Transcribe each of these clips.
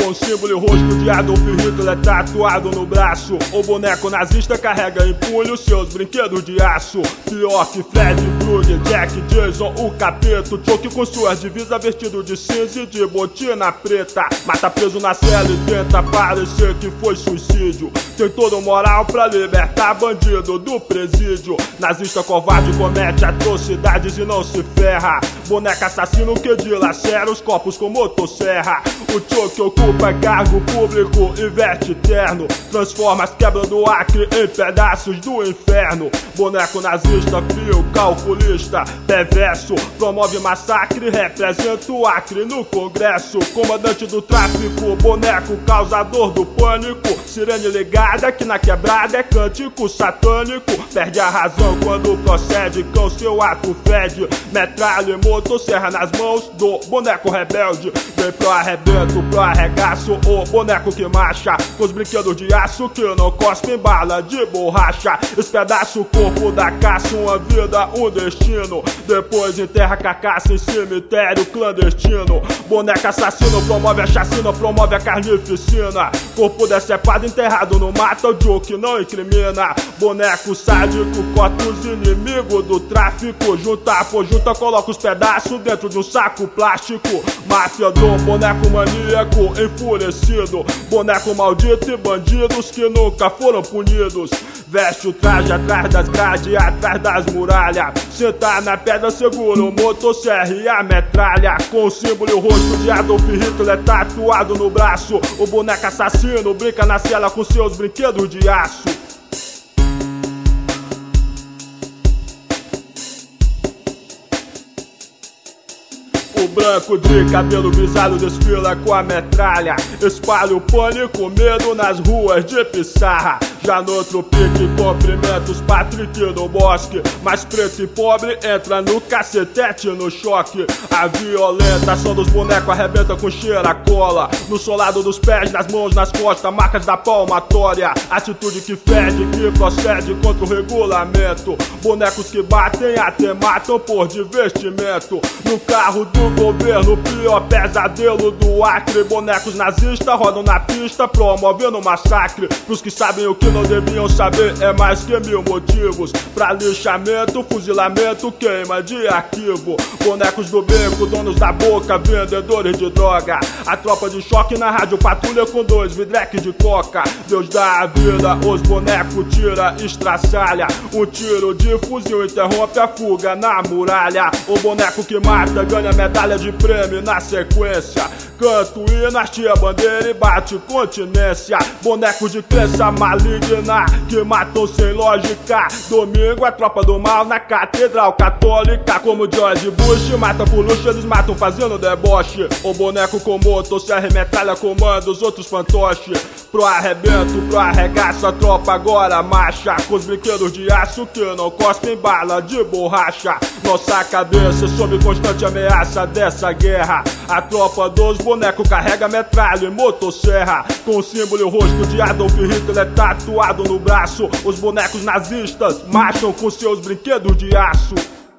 Com o símbolo e o rosto de Adolf Hitler tatuado no braço. O boneco nazista carrega em punho seus brinquedos de aço. Pior que Fred Krueger, Jack, Jason, o capeta. Chuck com suas divisas vestido de cinza e de botina preta. Mata preso na cela e tenta parecer que foi suicídio. Tem todo moral pra libertar bandido do presídio. Nazista covarde comete atrocidades e não se ferra. Boneco assassino que dilacera os corpos com motosserra. O Chuck ocupa cargo público e veste terno. Transforma as quebras do Acre em pedaços do inferno. Boneco nazista, frio, calculista, perverso. Promove massacre, representa o Acre no Congresso. Comandante do tráfico, boneco causador do pânico. Sirene ligada que na quebrada é cântico satânico. Perde a razão quando procede com seu ato fede. Metralha e motosserra nas mãos do boneco rebelde. Vem pro arrebento, pro arregaço, o boneco que marcha. Com os brinquedos de aço que não cospem bala de borracha. Espedaça o corpo da caça, uma vida, um destino. Depois enterra a carcaça em cemitério clandestino. Boneco assassino promove a chacina, promove a carnificina. Corpo decepado enterrado no mato, o Chuck não incrimina. Boneco sádico corta os inimigos do tráfico. Junta por junta, coloca os pedaços dentro de um saco plástico. Máfia do boneco maníaco enfurecido. Boneco maldito e bandidos que nunca foram punidos. Veste o traje atrás das grades, atrás das muralhas. Senta na pedra, segura o motosserra e a metralha. Com o símbolo e o rosto de Adolf Hitler tatuado no braço. O boneco assassino brinca na cela com seus brinquedos de aço. O branco de cabelo grisalho desfila com a metralha. Espalha o pânico, medo nas ruas de Pissarra. Já no outro pique cumprimenta os Patrick no bosque. Mais preto e pobre entra no cacetete no choque. A violentação dos bonecos arrebenta com cheira cola. No solado dos pés, nas mãos, nas costas, marcas da palmatória. Atitude que fede, que procede contra o regulamento. Bonecos que batem até matam por divertimento. No carro do governo, pior pesadelo do Acre. Bonecos nazistas rodam na pista promovendo massacre. Pros que sabem o que não deviam saber, é mais que 1000 motivos pra lixamento, fuzilamento, queima de arquivo. Bonecos do beco, donos da boca, vendedores de droga. A tropa de choque na rádio patrulha com 2 vidreques de coca. Deus dá a vida, os bonecos tira, estraçalha. Um tiro de fuzil interrompe a fuga na muralha. O boneco que mata ganha medalha de prêmio na sequência. Canto hino, hasteia bandeira e bate continência. Boneco de crença maligna que matam sem lógica. Domingo a tropa do mal na catedral católica. Como George Bush, mata por luxo, eles matam fazendo deboche. O boneco com motosserra e metralha comanda os outros fantoches. Pro arrebento, pro arregaço, a tropa agora marcha. Com os brinquedos de aço que não cospem bala de borracha. Nossa cabeça sob constante ameaça dessa guerra. A tropa dos bonecos carrega metralha e motosserra. Com o símbolo e o rosto de Adolf Hitler tatuado no braço. Os bonecos nazistas marcham com seus brinquedos de aço.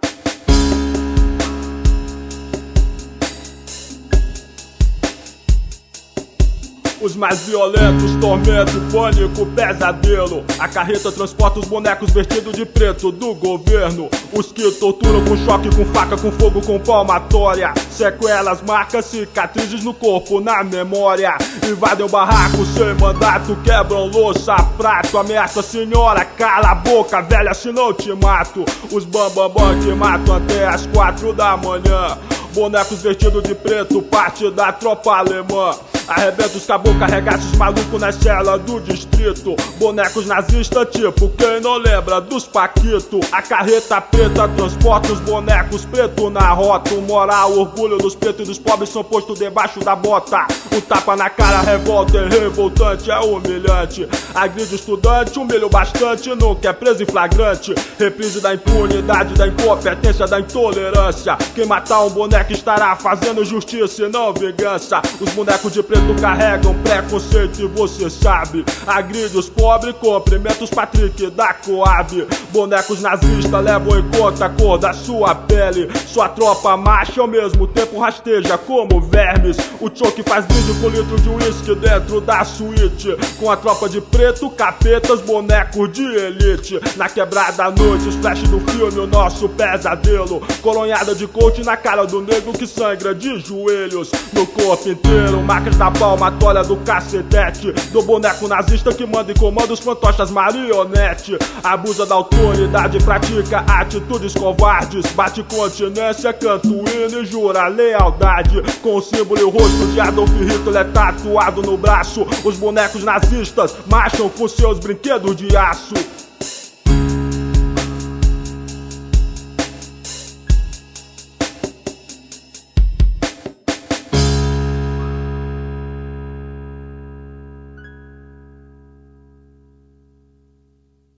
Os mais violentos, tormento, pânico, pesadelo. A carreta transporta os bonecos vestidos de preto do governo. Os que torturam com choque, com faca, com fogo, com palmatória. Sequelas, marcas, cicatrizes no corpo, na memória. Invadem o barraco sem mandato, quebram louça, prato. Ameaça senhora, cala a boca, velha, senão te mato. Os bambambam que matam até as 4 da manhã. Bonecos vestidos de preto, parte da tropa alemã. Arrebenta os caboclos, arregaça os malucos na cela do distrito. Bonecos nazistas, tipo, quem não lembra dos Paquito. A carreta preta transporta os bonecos preto na rota. O moral, o orgulho dos pretos e dos pobres são postos debaixo da bota. O tapa na cara, revolta e revoltante, é humilhante. Agride o estudante, humilha o bastante, nunca é preso em flagrante. Reprise da impunidade, da incompetência, da intolerância. Quem matar um boneco estará fazendo justiça e não vingança. Os bonecos de preto preto carregam preconceito e você sabe. Agride os pobres, cumprimenta os Patrick da Coab. Bonecos nazistas levam em conta a cor da sua pele. Sua tropa marcha ao mesmo tempo rasteja como vermes. O Choke faz vídeo com litro de uísque dentro da suíte, com a tropa de preto, capetas, bonecos de elite. Na quebrada à noite, os flash do filme, o nosso pesadelo. Colonhada de coach na cara do negro que sangra de joelhos. No corpo inteiro, marcas da palma, toalha do cacetete, do boneco nazista que manda e comanda os fantoches marionete. Abusa da autoridade, pratica atitudes covardes. Bate continência, canta o hino e jura lealdade. Com o símbolo e o rosto de Adolf Hitler tatuado no braço, os bonecos nazistas marcham com seus brinquedos de aço.